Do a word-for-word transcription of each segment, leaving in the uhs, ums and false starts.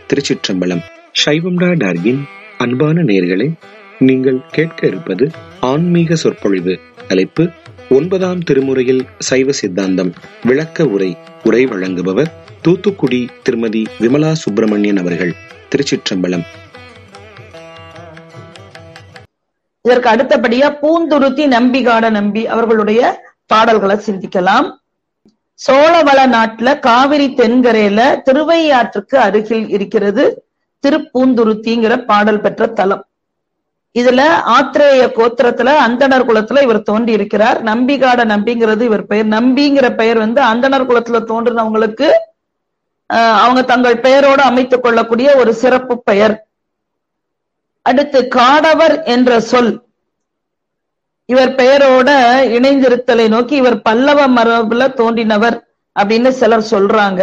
திருச்சிற்றம்பலம். சைவம்டா டார்கின் அன்பான நேயர்களே, நீங்கள் கேட்க இருப்பது ஆன்மீக சொற்பொழிவு. தலைப்பு ஒன்பதாம் திருமுறையில் சைவ சித்தாந்தம் விளக்க உரை. உரை வழங்குபவர் தூத்துக்குடி திருமதி விமலா சுப்பிரமணியன் அவர்கள். திருச்சிற்றம்பலம். இதற்கு அடுத்தபடியா பூந்துருத்தி நம்பிகாட நம்பி அவர்களுடைய பாடல்களை சிந்திக்கலாம். சோழவள நாட்டுல காவிரி தென்கரையில திருவையாற்றுக்கு அருகில் இருக்கிறது திருப்பூந்துருத்திங்கிற பாடல் பெற்ற தலம். இதுல ஆத்திரேய கோத்திரத்துல அந்தணர் குலத்துல இவர் தோன்றி இருக்கிறார். நம்பிகாட நம்பிங்கிறது இவர் பெயர். நம்பிங்கிற பெயர் வந்து அந்தணர் குலத்துல தோன்றினவங்களுக்கு அஹ் அவங்க தங்கள் பெயரோடு அமைத்துக் கொள்ளக்கூடிய ஒரு சிறப்பு பெயர். அடுத்து காடவர் என்ற சொல் இவர் பெயரோட இணைந்திருத்தலை நோக்கி இவர் பல்லவ மரபுல தோன்றினவர் அப்படின்னு சிலர் சொல்றாங்க.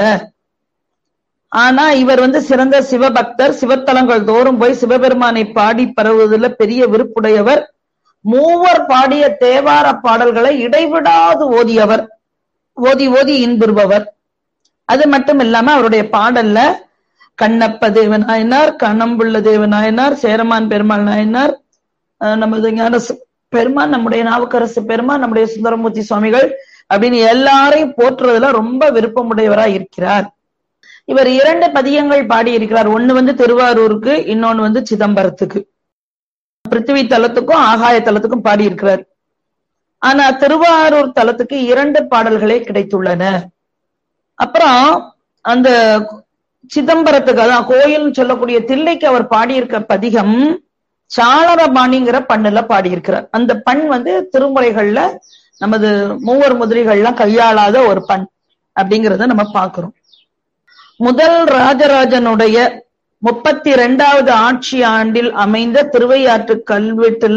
ஆனா இவர் வந்து சிறந்த சிவபக்தர். சிவத்தலங்கள் தோறும் போய் சிவபெருமானை பாடி பரவுவதில் பெரிய விருப்புடையவர். மூவர் பாடிய தேவார பாடல்களை இடைவிடாது ஓதியவர், ஓதி ஓதி இன்புறுபவர். அது மட்டும் இல்லாம அவருடைய பாடல்ல கண்ணப்ப தேவநாயனார், கணம்புள்ள தேவநாயனார், சேரமான் பெருமாள் நாயனார், நமது ஞான பெருமான், நம்முடைய நாவுக்கரசு பெருமான், நம்முடைய சுந்தரமூர்த்தி சுவாமிகள் அப்படின்னு எல்லாரையும் போற்றுறதுல ரொம்ப விருப்பமுடையவரா இருக்கிறார். இவர் இரண்டு பதியங்கள் பாடி இருக்கிறார். ஒண்ணு வந்து திருவாரூருக்கு, இன்னொன்னு வந்து சிதம்பரத்துக்கு. பிருத்திவி தலத்துக்கும் ஆகாய தலத்துக்கும் பாடி இருக்கிறார். ஆனா திருவாரூர் தலத்துக்கு இரண்டு பாடல்களே கிடைத்துள்ளன. அப்புறம் அந்த சிதம்பரத்துக்கு, அதான் கோயில் சொல்லக்கூடிய தில்லைக்கு அவர் பாடியிருக்க பதிகம் சாளரபாணிங்கிற பண்ணுல பாடியிருக்கிறார். அந்த பண் வந்து திருமுறைகள்ல நமது மூவர் முதிரிகள்லாம் கையாளாத ஒரு பண் அப்படிங்கிறத நம்ம பார்க்கிறோம். முதல் ராஜராஜனுடைய முப்பத்தி இரண்டாவது ஆட்சி ஆண்டில் அமைந்த திருவையாற்று கல்வெட்டுல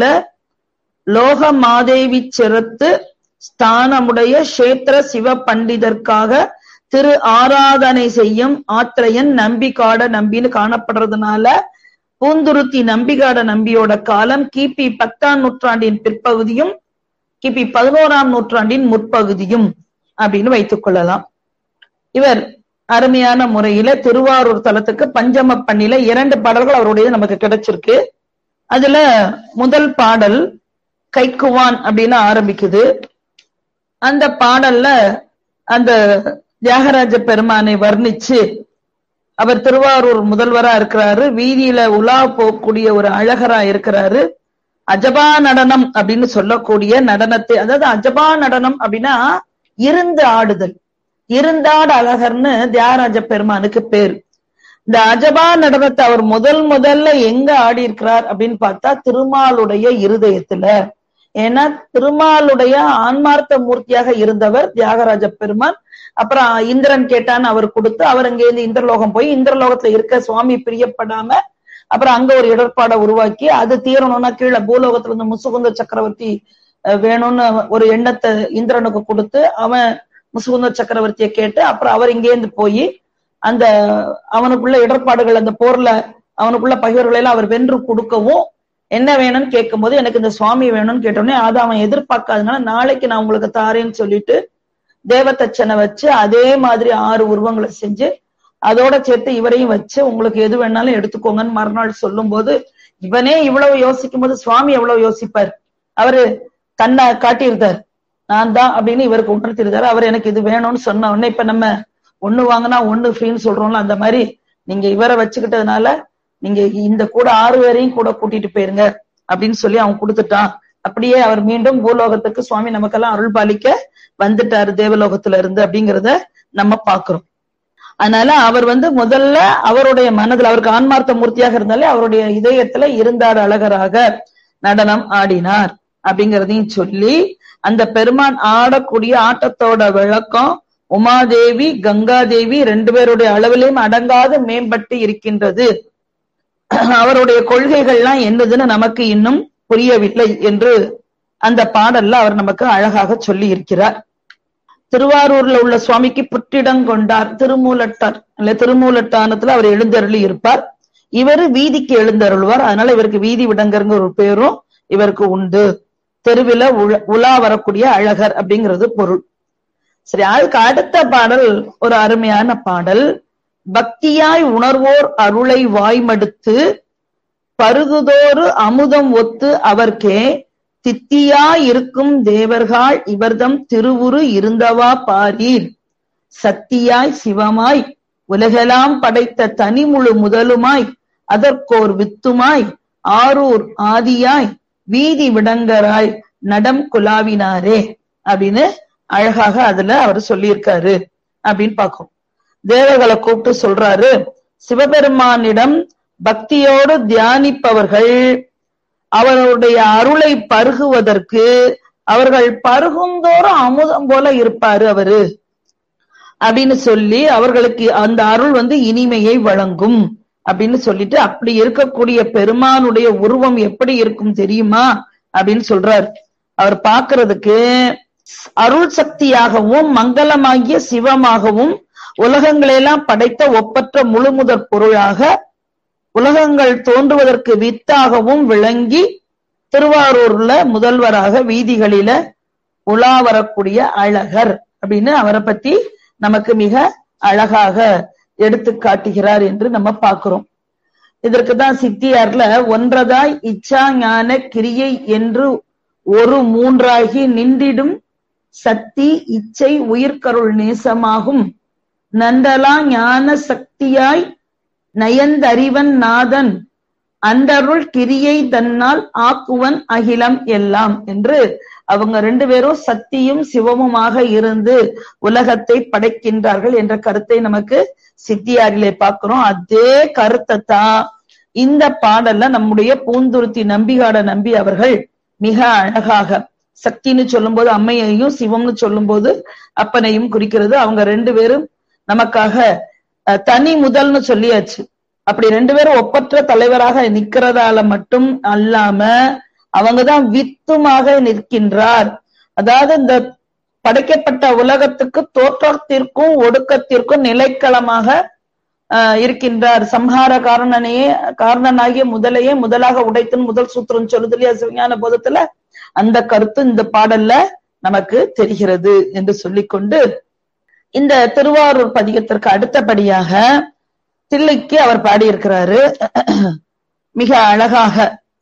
லோக மாதேவி சிறத்து ஸ்தானமுடைய கஷேத்திர சிவ பண்டிதர்க்காக திரு ஆராதனை செய்யும் ஆத்திரையன் நம்பிகாட நம்பின்னு காணப்படுறதுனால பூந்துருத்தி நம்பிகாட நம்பியோட காலம் கிபி பத்தாம் நூற்றாண்டின் பிற்பகுதியும் கிபி பதினோராம் நூற்றாண்டின் முற்பகுதியும் அப்படின்னு வைத்துக் கொள்ளலாம். இவர் அருமையான முறையில திருவாரூர் தலத்துக்கு பஞ்சம பண்ணில இரண்டு பாடல்கள் அவருடைய நமக்கு கிடைச்சிருக்கு. அதுல முதல் பாடல் கைக்குவான் அப்படின்னு ஆரம்பிக்குது. அந்த பாடல்ல அந்த தியாகராஜ பெருமானை வர்ணிச்சு அவர் திருவாரூர் முதல்வரா இருக்கிறாரு, வீதியில உலா போகக்கூடிய ஒரு அழகரா இருக்கிறாரு. அஜபா நடனம் அப்படின்னு சொல்லக்கூடிய நடனத்தை, அதாவது அஜபா நடனம் அப்படின்னா இருந்து ஆடுதல், இருந்தாடு அழகர்னு தியாகராஜ பெருமானுக்கு பேரு. இந்த அஜபா நடனத்தை அவர் முதல் முதல்ல எங்க ஆடி இருக்கிறார் அப்படின்னு பார்த்தா திருமாலுடைய இருதயத்துல. ஏன்னா திருமாலுடைய ஆன்மார்த்த மூர்த்தியாக இருந்தவர் தியாகராஜ பெருமான். அப்புறம் இந்திரன் கேட்டான்னு அவர் கொடுத்து அவர் அங்கே இருந்து இந்திரலோகம் போய் இந்திரலோகத்துல இருக்க சுவாமி பிரியப்படாம அப்புறம் அங்க ஒரு இடர்பாடை உருவாக்கி அது தீரணும்னா கீழே பூலோகத்துல இருந்து முசுகுந்த சக்கரவர்த்தி வேணும்னு ஒரு எண்ணத்தை இந்திரனுக்கு கொடுத்து அவன் முசுகுந்த சக்கரவர்த்தியை கேட்டு அப்புறம் அவர் இங்கேருந்து போய் அந்த அவனுக்குள்ள இடர்பாடுகள் அந்த போர்ல அவனுக்குள்ள பகைவர்களை எல்லாம் அவர் வென்று கொடுக்கவும் என்ன வேணும்னு கேட்கும் போது எனக்கு இந்த சுவாமி வேணும்னு கேட்டோடனே அதை அவன் எதிர்பார்க்காதனால நாளைக்கு நான் உங்களுக்கு தாரேன்னு சொல்லிட்டு தேவதச்சனை வச்சு அதே மாதிரி ஆறு உருவங்களை செஞ்சு அதோட சேர்த்து இவரையும் வச்சு உங்களுக்கு எது வேணாலும் எடுத்துக்கோங்கன்னு மறுநாள் சொல்லும் போது இவனே இவ்வளவு யோசிக்கும் போது சுவாமி எவ்வளவு யோசிப்பார். அவரு தன்னை காட்டியிருந்தார், நான் தான் அப்படின்னு இவருக்கு உணர்த்திருந்தாரு. அவர் எனக்கு இது வேணும்னு சொன்ன உடனே இப்ப நம்ம ஒண்ணு வாங்கினா ஒண்ணு ஃப்ரீன்னு சொல்றோம்ல, அந்த மாதிரி நீங்க இவரை வச்சுக்கிட்டதுனால நீங்க இந்த கூட ஆறு பேரையும் கூட கூட்டிட்டு போயிருங்க அப்படின்னு சொல்லி அவன் கொடுத்துட்டான். அப்படியே அவர் மீண்டும் பூலோகத்துக்கு சுவாமி நமக்கெல்லாம் அருள் பாலிக்க வந்துட்டாரு தேவலோகத்துல இருந்து அப்படிங்கிறத நம்ம பாக்குறோம். அதனால அவர் வந்து முதல்ல அவருடைய மனதில் அவருக்கு ஆன்மார்த்த மூர்த்தியாக இருந்தாலே அவருடைய இதயத்துல இருந்தார் அழகராக நடனம் ஆடினார் அப்படிங்கிறதையும் சொல்லி அந்த பெருமான் ஆடக்கூடிய ஆட்டத்தோட விளக்கம் உமாதேவி கங்காதேவி ரெண்டு பேருடைய அளவிலையும் அடங்காது மேம்பட்டு இருக்கின்றது. அவருடைய கொள்கைகள்லாம் என்னதுன்னு நமக்கு இன்னும் புரியவில்லை என்று அந்த பாடல்ல அவர் நமக்கு அழகாக சொல்லி இருக்கிறார். திருவாரூர்ல உள்ள சுவாமிக்கு புற்றிடம் கொண்டார் திருமூலட்டார் இல்ல திருமூலட்டானத்துல அவர் எழுந்தருளி இருப்பார். இவரு வீதிக்கு எழுந்தருள்வார். அதனால இவருக்கு வீதி விடங்கருங்கிற ஒரு பேரும் இவருக்கு உண்டு. தெருவில உலா வரக்கூடிய அழகர் அப்படிங்கிறது பொருள். சரி, அதுக்கு அடுத்த பாடல் ஒரு அருமையான பாடல். பக்தியாய் உணர்வோர் அருளை வாய்மடுத்து பருகுதோறு அமுதம் ஒத்து அவர்க்கே தித்தியாய் இருக்கும் தேவர்கள் இவர்தம் திருவுரு இருந்தவா பாரீர். சத்தியாய் சிவமாய் உலகெல்லாம் படைத்த தனிமுழு முதலுமாய் அதற்கோர் வித்துமாய் ஆரூர் ஆதியாய் வீதி விடங்கராய் நடம் குலாவினாரே அப்படின்னு அழகாக அதுல அவர் சொல்லியிருக்காரு அப்படின்னு பார்க்கும். தேவர்களை கூப்பிட்டு சொல்றாரு, சிவபெருமானிடம் பக்தியோடு தியானிப்பவர்கள் அவருடைய அருளை பருகுவதற்கு அவர்கள் பருகுந்தோறும் அமுதம் போல இருப்பாரு அவரு அப்படின்னு சொல்லி அவர்களுக்கு அந்த அருள் வந்து இனிமையை வழங்கும் அப்படின்னு சொல்லிட்டு, அப்படி இருக்கக்கூடிய பெருமானுடைய உருவம் எப்படி இருக்கும் தெரியுமா அப்படின்னு சொல்றார். அவர் பார்க்கிறதுக்கு அருள் சக்தியாகவும் மங்களமாகிய சிவமாகவும் உலகங்களெல்லாம் படைத்த ஒப்பற்ற முழுமுதற் பொருளாக உலகங்கள் தோன்றுவதற்கு வித்தாகவும் விளங்கி திருவாரூர்ல முதல்வராக வீதிகளில உலா வரக்கூடிய அழகர் அப்படின்னு அவரை பத்தி நமக்கு மிக அழகாக எடுத்து காட்டுகிறார் என்று நம்ம பார்க்கிறோம். இதற்குதான் சித்தியார்ல ஒன்றதாய் இச்சா ஞான கிரியை என்று ஒரு மூன்றாகி நின்றிடும் சக்தி இச்சை உயிர்கருள் நேசமாகும் நண்டலா ஞான சக்தியாய் நயந்தறிவன் நாதன் அண்டருள் கிரியை தன்னால் ஆக்குவன் அகிலம் எல்லாம் என்று அவங்க ரெண்டு பேரும் சக்தியும் சிவமுமாக இருந்து உலகத்தை படைக்கின்றார்கள் என்ற கருத்தை நமக்கு சித்தியாரிலே பார்க்கிறோம். அதே கருத்தை தான் இந்த பாடல்ல நம்முடைய பூந்துருத்தி நம்பிகாட நம்பி அவர்கள் மிக அழகாக சக்தின்னு சொல்லும் போது அம்மையையும் சிவம்னு சொல்லும் போது அப்பனையும் குறிக்கிறது. அவங்க ரெண்டு பேரும் நமக்காக தனி முதல்னு சொல்லியாச்சு. அப்படி ரெண்டு பேரும் ஒப்பற்ற தலைவராக நிக்கிறதால மட்டும் அல்லாம அவங்கதான் வித்துமாக நிற்கின்றார். அதாவது இந்த படைக்கப்பட்ட உலகத்துக்கு தோற்றத்திற்கும் ஒடுக்கத்திற்கும் நிலைக்களமாக ஆஹ் இருக்கின்றார். சம்ஹார காரணனையே காரணனாகிய முதலையே முதலாக உடைத்துன்னு முதல் சூத்திரம் சொல்லுது இல்லையா சிவஞான போதத்துல, அந்த கருத்து இந்த பாடல்ல நமக்கு தெரிகிறது என்று சொல்லிக்கொண்டு இந்த திருவாரூர் பதிகத்திற்கு அடுத்தபடியாக தில்லைக்கு அவர் பாடியிருக்கிறாரு மிக அழகாக.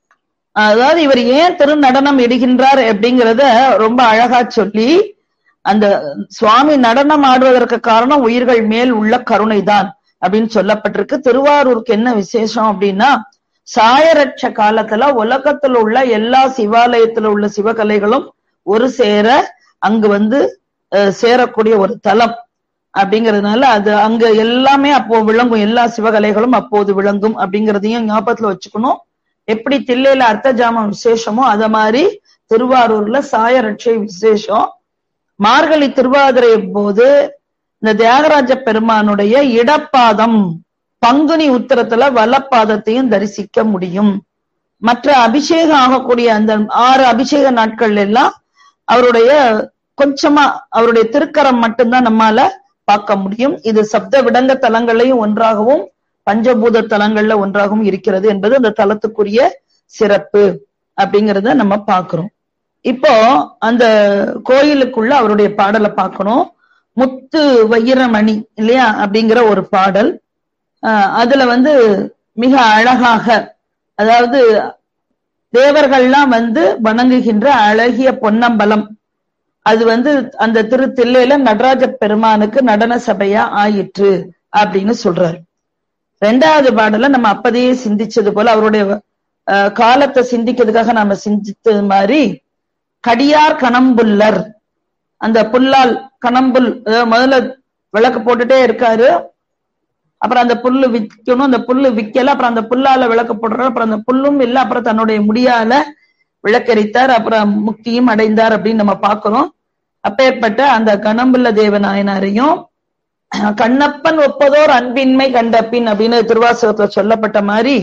அதாவது இவர் ஏன் திருநடனம் இடுகின்றார் அப்படிங்கிறத ரொம்ப அழகா சொல்லி, அந்த சுவாமி நடனம் ஆடுவதற்கு காரணம் உயிர்கள் மேல் உள்ள கருணைதான் அப்படின்னு சொல்லப்பட்டிருக்கு. திருவாரூருக்கு என்ன விசேஷம் அப்படின்னா, சாயரட்ச காலத்துல உலகத்துல உள்ள எல்லா சிவாலயத்துல உள்ள சிவகலைகளும் ஒரு சேர அங்கு வந்து சேரக்கூடிய ஒரு தலம் அப்படிங்கிறதுனால அது அங்க எல்லாமே அப்போ விளங்கும், எல்லா சிவகலைகளும் அப்போது விளங்கும் அப்படிங்கிறதையும் ஞாபகத்துல வச்சுக்கணும். எப்படி தில்லையில அர்த்த ஜாமம் விசேஷமோ அத மாதிரி திருவாரூர்ல சாயரட்சை விசேஷம். மார்கழி திருவாதிரை போது இந்த தியாகராஜ பெருமானுடைய இடப்பாதம் பங்குனி உத்திரத்துல வலப்பாதத்தையும் தரிசிக்க முடியும். மற்ற அபிஷேகம் ஆகக்கூடிய அந்த ஆறு அபிஷேக நாட்கள் எல்லாம் அவருடைய கொஞ்சமா அவருடைய திருக்கரம் மட்டும்தான் நம்மால பார்க்க முடியும். இது சப்த விடங்க தலங்களையும் ஒன்றாகவும் பஞ்சபூத தலங்கள்ல ஒன்றாகவும் இருக்கிறது என்பது அந்த தலத்துக்குரிய சிறப்பு அப்படிங்கிறத நம்ம பார்க்கிறோம். இப்போ அந்த கோயிலுக்குள்ள அவருடைய பாடலை பார்க்கணும். முத்து வைரமணி இல்லையா அப்படிங்கிற ஒரு பாடல். ஆஹ் அதுல வந்து மிக அழகாக, அதாவது தேவர்கள்லாம் வந்து வணங்குகின்ற அழகிய பொன்னம்பலம் அது வந்து அந்த திரு தில்லையில நடராஜ பெருமானுக்கு நடன சபையா ஆயிற்று அப்படின்னு சொல்றாரு. ரெண்டாவது பாடல நம்ம அப்பதையே சிந்திச்சது போல அவருடைய அஹ் காலத்தை சிந்திக்கிறதுக்காக நாம சிந்தித்தது மாதிரி கடியார் கணம்புல்லர், அந்த புல்லால் கணம்புல் முதல்ல விளக்கு போட்டுட்டே இருக்காரு, அப்புறம் அந்த புல்லு விற்கணும், அந்த புல்லு விக்கல, அப்புறம் அந்த புல்லால விளக்கு போடுறாரு, அப்புறம் அந்த புல்லும் இல்ல, அப்புறம் தன்னுடைய முடியால விளக்கரித்தார், அப்புறம் முக்தியும் அடைந்தார் அப்படின்னு நம்ம பார்க்கிறோம். அப்பேற்பட்ட அந்த கணம்புல்ல தேவ நாயனாரையும் கண்ணப்பன் ஒப்பதோர் அன்பின்மை கண்டப்பின் அப்படின்னு திருவாசகத்துல சொல்லப்பட்ட மாதிரி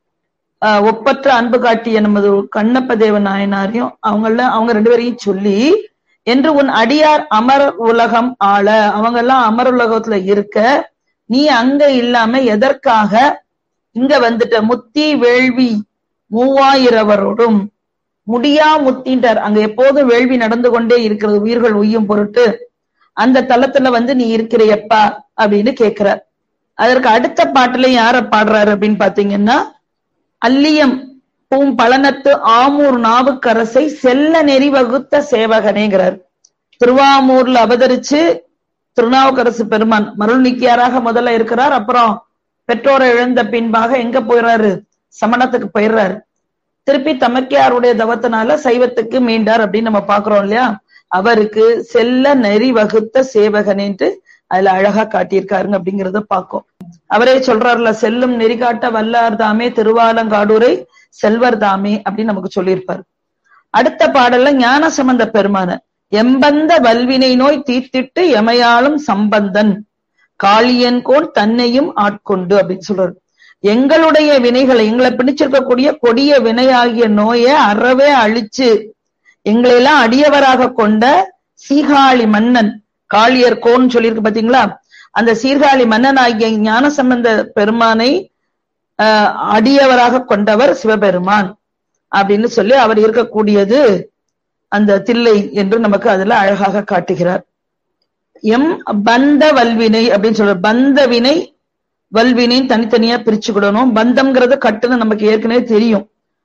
ஆஹ் ஒப்பற்ற அன்பு காட்டிய நமது கண்ணப்ப தேவ நாயனாரையும் அவங்கள அவங்க ரெண்டு பேரையும் சொல்லி, என்று உன் அடியார் அமர் உலகம் ஆள, அவங்க எல்லாம் அமர் உலகத்துல இருக்க நீ அங்க இல்லாம எதற்காக இங்க வந்துட்ட, முத்தி வேள்வி மூவாயிரவரோடும் முடியா முத்தின்றார், அங்க எப்போதும் வேள்வி நடந்து கொண்டே இருக்கிறது உயிர்கள் உய்யும் பொருட்டு, அந்த தலத்துல வந்து நீ இருக்கிறையப்பா அப்படின்னு கேட்கிறார். அதற்கு அடுத்த பாட்டுல யார பாடுறாரு அப்படின்னு பாத்தீங்கன்னா, அல்லியம் பூம் பழனத்து ஆமூர் நாவுக்கரசை செல்ல நெறி வகுத்த சேவகனேங்கிறார். திருவாமூர்ல அவதரிச்சு திருநாவுக்கரசு பெருமான் மருள் நீக்கியாராக முதல்ல இருக்கிறார். அப்புறம் பெற்றோரை இழந்த பின்பாக எங்க போயிடுறாரு, சமணத்துக்கு போயிடுறாரு. திருப்பி தமக்கையாருடைய தவத்தினால சைவத்துக்கு மீண்டார் அப்படின்னு நம்ம பாக்குறோம் இல்லையா. அவருக்கு செல்ல நெறி வகுத்த சேவகன் என்று அதுல அழகா காட்டியிருக்காருங்க அப்படிங்கிறத பார்க்கும். அவரே சொல்றாருல, செல்லும் நெறி காட்ட வல்லார் தாமே திருவாலங்காடுரை செல்வர் தாமே அப்படின்னு நமக்கு சொல்லியிருப்பாரு. அடுத்த பாடல்ல ஞான சம்பந்த பெருமான எம்பந்த வல்வினை நோய் தீர்த்திட்டு எமையாளும் சம்பந்தன் காளியன்கோன் தன்னையும் ஆட்கொண்டு அப்படின்னு சொல்றாரு. எங்களுடைய வினைகளை, எங்களை பிடிச்சிருக்கக்கூடிய கொடிய வினையாகிய நோயை அறவே அழிச்சு எங்களையெல்லாம் அடியவராக கொண்ட சீகாழி மன்னன், காளியர் கோன் சொல்லியிருக்கு பாத்தீங்களா, அந்த சீர்காழி மன்னன் ஆகிய ஞான சம்பந்த பெருமானை அஹ் அடியவராக கொண்டவர் சிவபெருமான் அப்படின்னு சொல்லி அவர் இருக்கக்கூடியது அந்த தில்லை என்று நமக்கு அதுல அழகாக காட்டுகிறார். எம் பந்த வல்வினை அப்படின்னு சொல்ற, பந்த வினை வல்வினைன்னு தனித்தனியா பிரிச்சுக்கிடணும். பந்தம்ங்கிறது கட்டுன்னு நமக்கு ஏற்கனவே தெரியும்.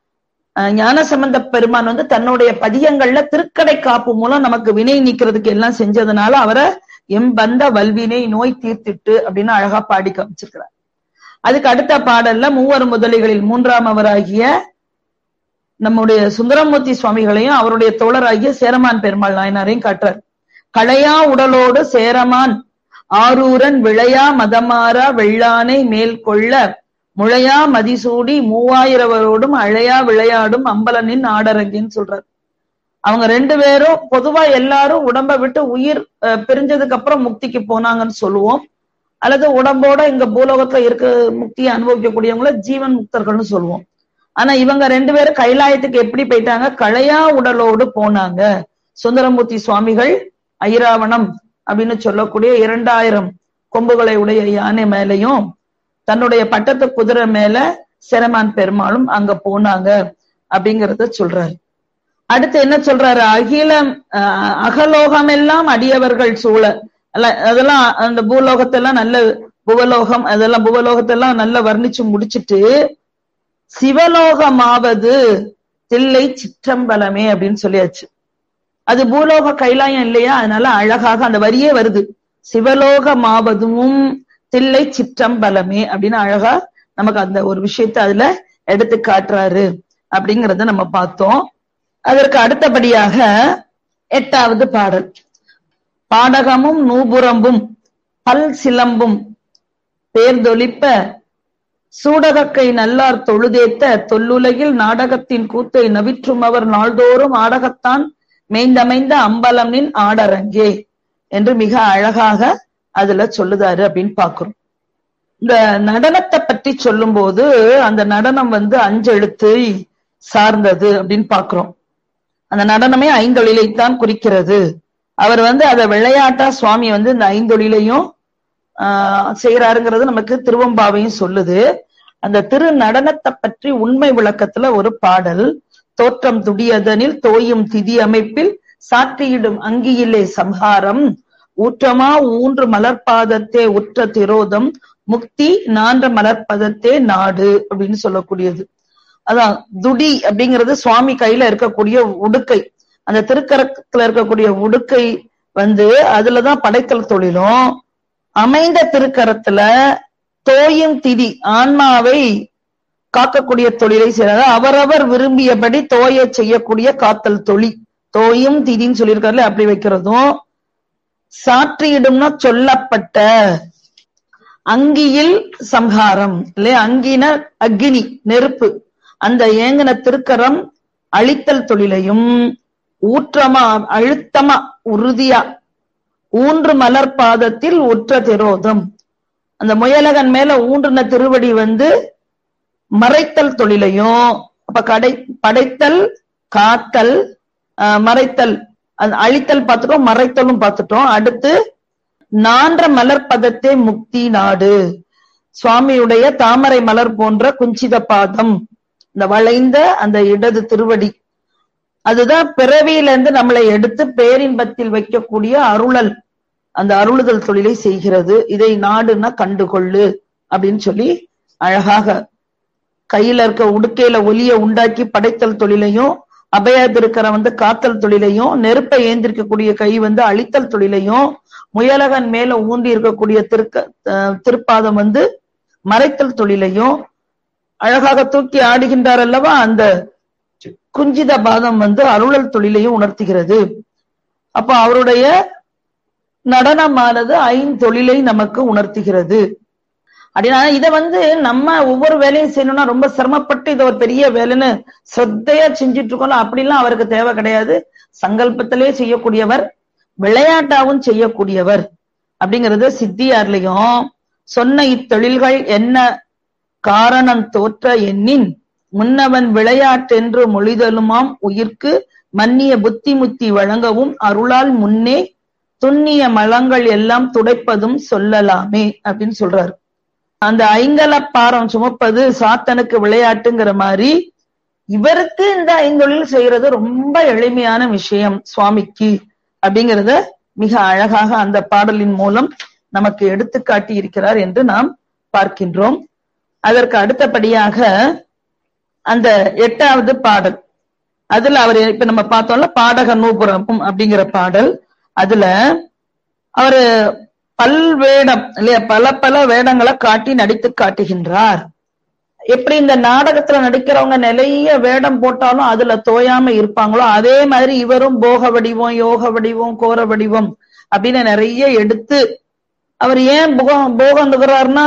ஞான சம்பந்த பெருமான் வந்து தன்னுடைய பதியங்கள்ல திருக்கடை காப்பு மூலம் நமக்கு வினை நீக்கிறதுக்கு எல்லாம் செஞ்சதுனால அவரை எம் பந்த வல்வினை நோய் தீர்த்திட்டு அப்படின்னு அழகா பாடி காமிச்சிருக்கிறார். அதுக்கு அடுத்த பாடல்ல மூவர் முதலிகளில் மூன்றாம் அவராகிய நம்முடைய சுந்தரமூர்த்தி சுவாமிகளையும் அவருடைய தோழராகிய சேரமான் பெருமாள் நாயனாரையும் காட்டுறார். களையா உடலோடு சேரமான் ஆரூரன் விளையா மதமாரா வெள்ளானை மேல் கொள்ள முளையா மதிசூடி மூவாயிரவரோடும் அழையா விளையாடும் அம்பலனின் ஆடரங்கின்னு சொல்றார். அவங்க ரெண்டு பேரும் பொதுவா எல்லாரும் உடம்ப விட்டு உயிர் பிரிஞ்சதுக்கு அப்புறம் முக்திக்கு போனாங்கன்னு சொல்லுவோம், அல்லது உடம்போட இங்க பூலோகத்துல இருக்க முக்தியை அனுபவிக்கக்கூடியவங்கள ஜீவன் முக்தர்கள்னு சொல்லுவோம். ஆனா இவங்க ரெண்டு பேரும் கைலாயத்துக்கு எப்படி போயிட்டாங்க, களையா உடலோடு போனாங்க. சுந்தரமூர்த்தி சுவாமிகள் ஐராவணம் அப்படின்னு சொல்லக்கூடிய இரண்டாயிரம் கொம்புகளை உடைய யானை மேலையும் தன்னுடைய பட்டத்து குதிரை மேல சேரமான் பெருமாளும் அங்க போனாங்க அப்படிங்கறத சொல்றாரு. அடுத்து என்ன சொல்றாரு, அகிலம் அகலோகம் எல்லாம் அடியவர்கள் சூழ, அதெல்லாம் அந்த பூலோகத்தெல்லாம் நல்ல புவலோகம், அதெல்லாம் புவலோகத்தெல்லாம் நல்லா வர்ணிச்சு முடிச்சுட்டு சிவலோகமாவது தில்லை சிற்றம்பலமே அப்படின்னு சொல்லியாச்சு. அது பூலோக கைலாயம் இல்லையா, அதனால அழகாக அந்த வரியே வருது, சிவலோகமாவதும் தில்லை சிற்றம்பலமே அப்படின்னு அழகா நமக்கு அந்த ஒரு விஷயத்த அதுல எடுத்து காட்டுறாரு அப்படிங்கறத நம்ம பார்த்தோம். அதற்கு அடுத்தபடியாக எட்டாவது பாடல், பாடகமும் நூபுரம்பும் பல் சிலம்பும் பேர்தொலிப்ப சூடகக்கை நல்லார் தொழுதேத்த தொல்லுலகில் நாடகத்தின் கூத்தை நவிற்றும் அவர் நாள்தோறும் ஆடகத்தான் மேய்ந்தமைந்த அம்பலமின் ஆடரங்கே என்று மிக அழகாக அதுல சொல்லுதாரு அப்படின்னு பாக்குறோம். இந்த நடனத்தை பற்றி சொல்லும் போது அந்த நடனம் வந்து அஞ்செழுத்தை சார்ந்தது அப்படின்னு பாக்குறோம். அந்த நடனமே ஐந்தொழிலைத்தான் குறிக்கிறது. அவர் வந்து அதை விளையாட்டா சுவாமி வந்து இந்த ஐந்தொழிலையும் ஆஹ் செய்யறாருங்கிறது நமக்கு திருவம்பாவையும் சொல்லுது. அந்த திரு நடனத்தை பற்றி உண்மை விளக்கத்துல ஒரு பாடல், தோற்றம் துடியதனில் தோயும் திதி அமைப்பில் சாற்றியிடும் அங்கியிலே சம்ஹாரம் ஊற்றமா ஊன்று மலர்பாதத்தே உற்ற திரோதம் முக்தி நான்ற மலர்பதத்தே நாடு அப்படின்னு சொல்லக்கூடியது. அதான் துடி அப்படிங்கிறது சுவாமி கையில இருக்கக்கூடிய உடுக்கை, அந்த திருக்கரத்துல இருக்கக்கூடிய உடுக்கை வந்து அதுலதான் படைத்தல் தொழிலும், அமைந்த திருக்கரத்துல தோயும் திதி ஆன்மாவை காக்கக்கூடிய தொழிலை செய்யறாங்க. அவரவர் விரும்பியபடி தோய செய்யக்கூடிய காத்தல் தொழில் தோயும் திதின்னு சொல்லியிருக்காருல, அப்படி வைக்கிறதும் சாற்றியிடும்னா சொல்லப்பட்ட அங்கியில் சம்ஹாரம் இல்லையா, அங்கின அக்னி நெருப்பு, அந்த ஏங்கின திருக்கரம் அழித்தல் தொழிலையும் ஊற்றமா அழுத்தமா உறுதியா ஊன்று மலர் பாதத்தில் உற்ற திரோதம், அந்த முயலகன் மேல ஊன்றுன திருவடி வந்து மறைத்தல் தொழிலையும், அப்ப கடை படைத்தல் காத்தல் அஹ் மறைத்தல் அழித்தல் பார்த்துட்டோம், மறைத்தலும் பார்த்துட்டோம். அடுத்து நான்ற மலர் பதத்தே முக்தி நாடு, சுவாமியுடைய தாமரை மலர் போன்ற குஞ்சித பாதம், இந்த வளைந்த அந்த இடது திருவடி, அதுதான் பிறவியிலிருந்து நம்மளை எடுத்து பேரின்பத்தில் வைக்கக்கூடிய அருளல், அந்த அருளுதல் தொழிலை செய்கிறது. இதை நாடுன்னா கண்டுகொள்ளு அப்படின்னு சொல்லி அழகாக கையில இருக்க உடுக்கையில ஒலிய உண்டாக்கி படைத்தல் தொழிலையும், அபயா திருக்கர வந்து காத்தல் தொழிலையும், நெருப்பை ஏந்திருக்கக்கூடிய கை வந்து அழித்தல் தொழிலையும், முயலகன் மேல ஊண்டி இருக்கக்கூடிய திருக்க திருப்பாதம் வந்து மறைத்தல் தொழிலையும் அழகாக தூக்கி ஆடுகின்றார் அல்லவா, அந்த குஞ்சித பாதம் வந்து அருளல் தொழிலையும் உணர்த்துகிறது. அப்ப அவருடைய நடனமானது ஐந்தொழிலை நமக்கு உணர்த்துகிறது. அப்படின்னா இதை வந்து நம்ம ஒவ்வொரு வேலையும் செய்யணும்னா ரொம்ப சிரமப்பட்டு இதை ஒரு பெரிய வேலைன்னு சிரத்தையா செஞ்சுட்டு இருக்கோம், அப்படிலாம் அவருக்கு தேவை கிடையாது. சங்கல்பத்திலே செய்யக்கூடியவர், விளையாட்டாவும் செய்யக்கூடியவர் அப்படிங்கறது சித்தியார்லயும் சொன்ன இத்தொழில்கள் என்ன காரணம் தோற்ற எண்ணின் முன்னவன் விளையாட்டென்று மொழிதலுமாம் உயிர்க்கு மன்னிய புத்தி முத்தி வழங்கவும் அருளால் முன்னே துண்ணிய மலங்கள் எல்லாம் துடைப்பதும் சொல்லலாமே அப்படின்னு சொல்றாரு. அந்த ஐங்கல பாரம் சுமப்பது சாத்தனுக்கு விளையாட்டுங்கிற மாதிரி இவருக்கு இந்த ஐந்தொழில் செய்யறது ரொம்ப எளிமையான விஷயம் சுவாமிக்கு அப்படிங்கிறத மிக அழகாக அந்த பாடலின் மூலம் நமக்கு எடுத்து காட்டி இருக்கிறார் என்று நாம் பார்க்கின்றோம். அதற்கு அடுத்தபடியாக அந்த எட்டாவது பாடல், அதுல அவர் இப்ப நம்ம பார்த்தோம்ல பாடக நூபுரமும் அப்படிங்கிற பாடல், அதுல அவரு பல்வேடம் இல்லையா, பல பல வேடங்களை காட்டி நடித்து காட்டுகின்றார். எப்படி இந்த நாடகத்துல நடிக்கிறவங்க நிறைய வேடம் போட்டாலும் அதுல தோயாம இருப்பாங்களோ அதே மாதிரி இவரும் போக வடிவம், யோக வடிவம், கோர வடிவம் அப்படின்னு நிறைய எடுத்து அவர் ஏன் போகம் போகந்துகிறாருன்னா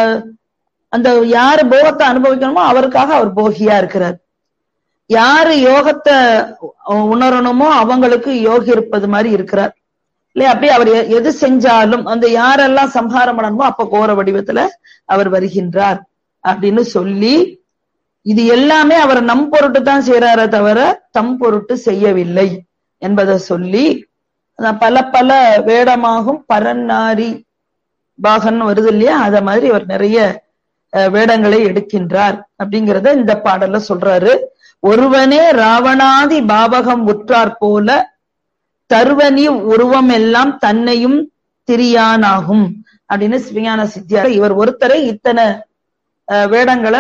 அந்த யாரு போகத்தை அனுபவிக்கணுமோ அவருக்காக அவர் போகியா இருக்கிறார். யாரு யோகத்தை உணரணுமோ அவங்களுக்கு யோகி இருப்பது மாதிரி இருக்கிறார் இல்லையா. அப்படியே அவர் எது செஞ்சாலும் அந்த யாரெல்லாம் சம்ஹாரம் பண்ணணுமோ அப்ப கோர வடிவத்துல அவர் வருகின்றார் அப்படின்னு சொல்லி, இது எல்லாமே அவர் நம் பொருட்டு தான் செய்யறாரே தவிர தம் பொருட்டு செய்யவில்லை என்பதை சொல்லி, பல பல வேடமாகும் பரநாரி பாகன் வருது இல்லையா, அத மாதிரி அவர் நிறைய வேடங்களை எடுக்கின்றார் அப்படிங்கிறத இந்த பாடல்ல சொல்றாரு. ஒருவனே ராவணாதி பாவகம் உற்றார் போல தருவனி உருவம் எல்லாம் தன்னையும் திரியானாகும் அப்படின்னு சிவஞான சித்தியார் இவர் ஒருத்தரை இத்தனை வேடங்களை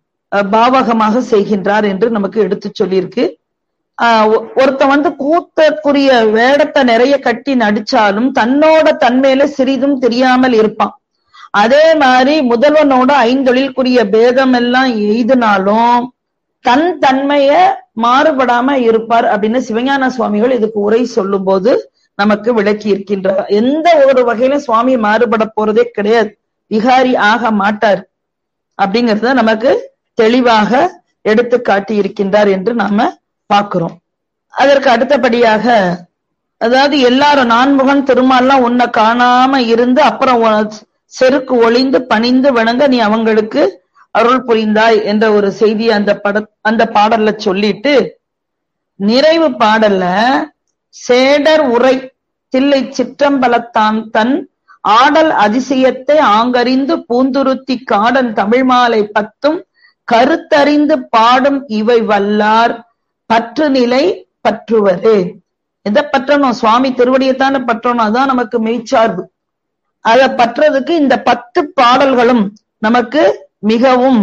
பாவகமாக செய்கின்றார் என்று நமக்கு எடுத்து சொல்லியிருக்கு. ஆஹ் ஒருத்த வந்து கூத்தற்குரிய வேடத்தை நிறைய கட்டி நடிச்சாலும் தன்னோட தன்மையில சிறிதும் தெரியாமல் இருப்பான். அதே மாதிரி முதல்வனோட ஐந்தொழிலுக்குரிய பேதம் எல்லாம் எய்தினாலும் தன் தன்மைய மாறுபடாம இருப்பார் அப்படின்னு சிவஞான சுவாமிகள் இதுக்கு உரை சொல்லும் போது நமக்கு விளக்கி இருக்கின்றார். எந்த ஒரு வகையிலும் சுவாமி மாறுபட போறதே கிடையாது, விகாரி ஆக மாட்டார் அப்படிங்கறத நமக்கு தெளிவாக எடுத்து காட்டி இருக்கின்றார் என்று நாம பார்க்கிறோம். அதற்கு அடுத்தபடியாக, அதாவது எல்லாரும் நான்முகன் திருமால்லாம் உன்னை காணாம இருந்து அப்புறம் செருக்கு ஒளிந்து பணிந்து வணங்க நீ அவங்களுக்கு அருள் புரிந்தாய் என்ற ஒரு செய்தி அந்த பட அந்த பாடல்ல சொல்லிட்டு, நிறைவு பாடல்ல சேடர் உரை தில்லை சிற்றம்பலத்தான் தன் ஆடல் அதிசயத்தை ஆங்கறிந்து பூந்துருத்தி காடன் தமிழ் மாலை பத்தும் கருத்தறிந்து பாடும் இவை வல்லார் பற்று நிலை பற்றுவரே. எதை பற்றணும்? சுவாமி திருவடியைத்தானே பற்றணும், அதான் நமக்கு மெய்ச்சார்பு. அதை பற்றதுக்கு இந்த பத்து பாடல்களும் நமக்கு மிகவும்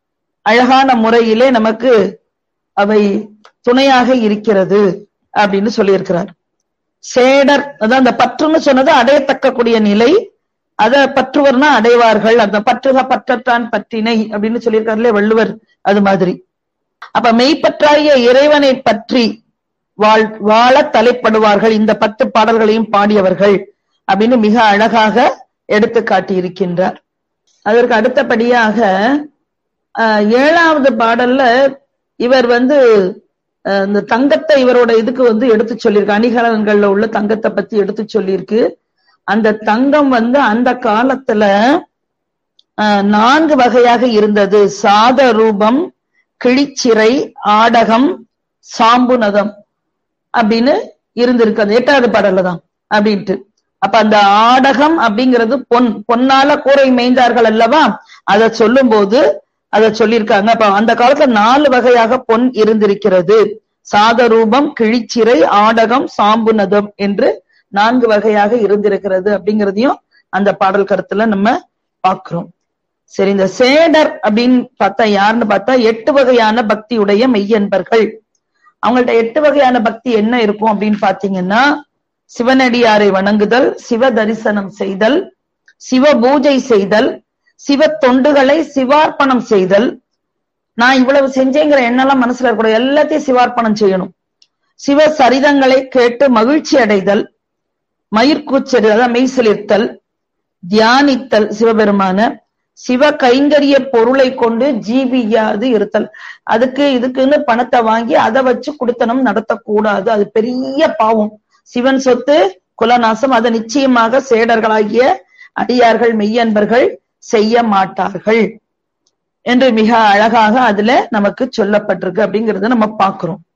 அழகான முறையிலே நமக்கு அவை துணையாக இருக்கிறது அப்படின்னு சொல்லியிருக்கிறார். சேடர் அதான் அந்த பற்றுன்னு சொன்னது அடையத்தக்கக்கூடிய நிலை, அதை பற்றுவர்னா அடைவார்கள். அந்த பற்றுக பற்றத்தான் பற்றினை அப்படின்னு சொல்லியிருக்காருலே வள்ளுவர், அது மாதிரி. அப்ப மெய்ப்பற்றாகிய இறைவனை பற்றி வாழ் வாழ தலைப்படுவார்கள் இந்த பத்து பாடல்களையும் பாடியவர்கள் அப்படின்னு மிக அழகாக எடுத்து காட்டி இருக்கின்றார். அதற்கு அடுத்தபடியாக அஹ் ஏழாவது பாடல்ல இவர் வந்து இந்த தங்கத்தை இவரோட இதுக்கு வந்து எடுத்து சொல்லியிருக்கு, அணிகலன்கள்ல உள்ள தங்கத்தை பத்தி எடுத்து சொல்லியிருக்கு. அந்த தங்கம் வந்து அந்த காலத்துல அஹ் நான்கு வகையாக இருந்தது. சாத ரூபம், கிழிச்சிறை, ஆடகம், சாம்புநதம் அப்படின்னு இருந்திருக்கு. அது எட்டாவது பாடல்ல தான் அப்படின்ட்டு. அப்ப அந்த ஆடகம் அப்படிங்கிறது பொன், பொன்னால கூரை மேய்ந்தார்கள் அல்லவா, அதை சொல்லும் போது அதை சொல்லியிருக்காங்க. அப்ப அந்த காலத்துல நாலு வகையாக பொன் இருந்திருக்கிறது. சாதரூபம், கிழிச்சிறை, ஆடகம், சாம்புநதம் என்று நான்கு வகையாக இருந்திருக்கிறது அப்படிங்கிறதையும் அந்த பாடல் கருத்துல நம்ம பார்க்கிறோம். சரி, இந்த சேடர் அப்படின்னு பார்த்தா யாருன்னு பார்த்தா எட்டு வகையான பக்தியுடைய மெய்யன்பர்கள். அவங்கள்ட்ட எட்டு வகையான பக்தி என்ன இருக்கும் அப்படின்னு பாத்தீங்கன்னா, சிவனடியாரை வணங்குதல், சிவ தரிசனம் செய்தல், சிவ பூஜை செய்தல், சிவ தொண்டுகளை சிவார்ப்பணம் செய்தல். நான் இவ்வளவு செஞ்சேங்கிற எண்ணெல்லாம் மனசுல இருக்கக்கூடாது, எல்லாத்தையும் சிவார்ப்பணம் செய்யணும். சிவ சரிதங்களை கேட்டு மகிழ்ச்சி அடைதல், மயிர்கூச்சல் அதாவது மெய்சிலிர்த்தல், தியானித்தல் சிவபெருமான, சிவ கைங்கரிய பொருளை கொண்டு ஜீவியாது இருத்தல். அதுக்கு இதுக்குன்னு பணத்தை வாங்கி அதை வச்சு குடுத்தனம் நடத்தக்கூடாது, அது பெரிய பாவம். சிவன் சொத்து குலநாசம். அதை நிச்சயமாக சேடர்களாகிய அடியார்கள் மெய்யன்பர்கள் செய்ய மாட்டார்கள் என்று மிக அழகாக அதுல நமக்கு சொல்லப்பட்டிருக்கு அப்படிங்கறத நம்ம பார்க்கிறோம்.